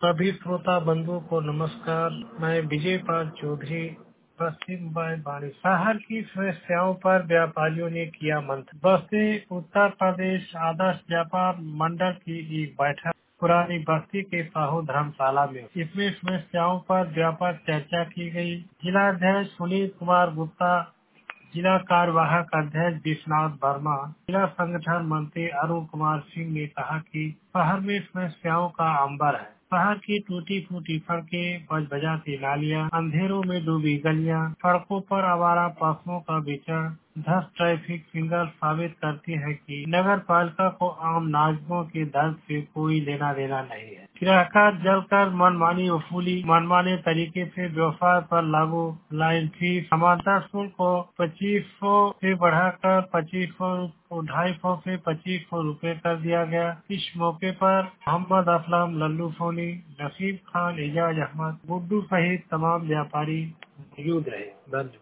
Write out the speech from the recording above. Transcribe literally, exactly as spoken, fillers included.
सभी श्रोता बंधुओं को नमस्कार। मैं विजय पाल चौधरी, पश्चिम बाड़ी शहर की समस्याओं पर व्यापारियों ने किया मंथन। बस्ती उत्तर प्रदेश आदर्श व्यापार मंडल की एक बैठक पुरानी बस्ती के साहू धर्मशाला में। इसमें समस्याओं पर व्यापक चर्चा की गई। जिलाध्यक्ष सुनील कुमार गुप्ता, जिला कार्यवाहक अध्यक्ष विश्वनाथ वर्मा, जिला संगठन मंत्री अरुण कुमार सिंह ने कहा कि शहर में समस्याओं का अंबर है। शहर की टूटी फूटी सड़कें, बजबजाती नालियां, अंधेरों में डूबी गलियां, सड़कों पर आवारा पशुओं का विचरण, धस ट्रैफिक सिग्नल साबित करती है कि नगर पालिका को आम नागरिकों के दर्द से कोई लेना देना नहीं है। किराया जलकर मनमानी वसूली, मनमाने तरीके से व्यवसाय पर लागू लाइन फीस, समांतर शुल्क को पच्चीस सौ से बढ़ाकर पच्चीस सौ ढाई सौ से पच्चीस सौ रूपए कर दिया गया। इस मौके पर मोहम्मद असलम, लल्लू सोनी, नसीब खान, एजाज अहमद, गुड्डू सहित तमाम व्यापारी मौजूद रहे। धन्यवाद।